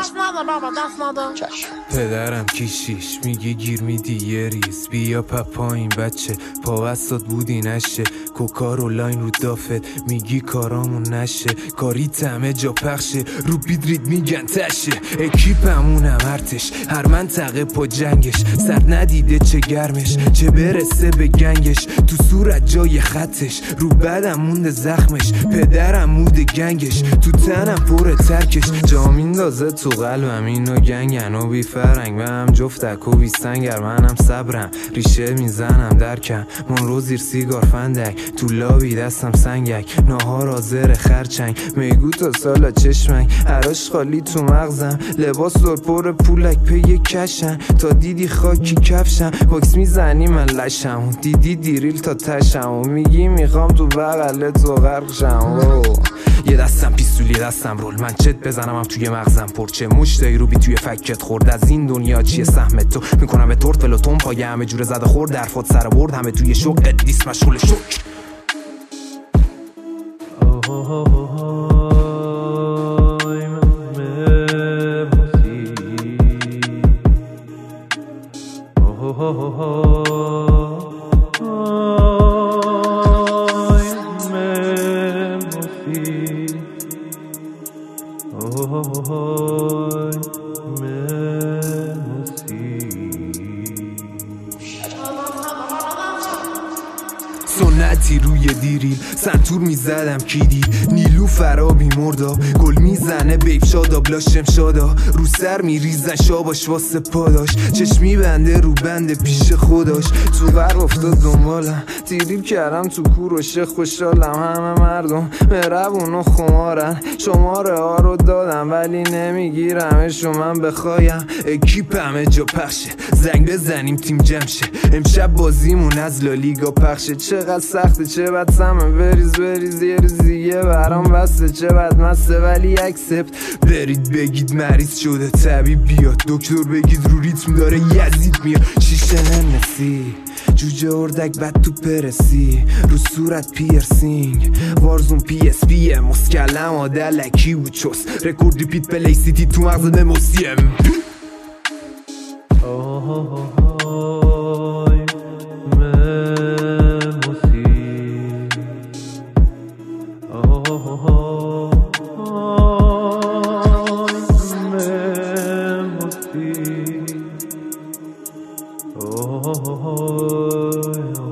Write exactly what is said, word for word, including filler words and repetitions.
دست نده بابا، دست نده. پدرم کیشیش میگه گیر میدی یه ریز، بیا پپا این بچه پاوستاد بودی نشه، کوکار و لاین رو دافت میگی کارامون نشه، کاری همه جا پخشه رو بیدرید میگن تشه، اکیپمونم ارتش هر منطقه پا جنگش، سر ندیده چه گرمش چه برسه به گنگش، تو صورت جای خطش رو بدم مونده زخمش، پدرم موده گنگش تو تنم پر ترکش، جا میندازه تو قلبم اینو گنگن و بی فرنگ به هم جفتک و بی سنگر، منم صبرم ریشه میزنم درکم من رو زیر سیگار فندک، تو لابی دستم سنگک ناهار آزر خرچنگ، میگو تا سالا چشمنگ هراش خالی تو مغزم، لباس دور پر پولک پی کشن، تا دیدی خاکی کفشم باکس میزنی من لشم، دیدی دیریل تا تشم و میگی میخوام تو بغلت و غرقشم، یه دستم پیستول یه دستم رول، من چت بزنم هم توی مغزم پرچه مشتایی رو بی توی فکت خورد، از این دنیا چیه سهمت تو میکنم به تورت فلوتون پای همه جور زده خورد، درفات سر برد همه توی شوق قدیس مشغول شک. سنتی روی دیریل سنتور میزدم کی دید، نیلو فرابی مردا گل میزنه بیب شادا بلاشم شادا، رو سر میریزن شاباش واسه پاداش، چشمی بنده رو بنده پیش خوداش، تو غرب افتاد دنبالم دیریل کردم تو کوروش خوشحالم، همه مردم مهربون و خمارن، شماره ها رو دادم ولی نمیگیرمشو من بخوایم، اکیپ همه جا پخشه زنگ بزنیم تیم جمشه، امشب بازیمون از لالیگا پخشه، چقدر سخته چه بد سمه بریز بریز یه ریزیه برام بسته، چه بد مسته ولی اکسپت، برید بگید مریض شده طبیب بیاد، دکتر بگید رو ریتم داره یزید میاد، شیشه ننسی جوجه اردک بد تو پرسی، رو صورت پیرسینگ وارزون پی اس پی مسکلم آدلکی و چوس، رکورد ریپیت پلی سیتی تو مغز نموسیم. Oh,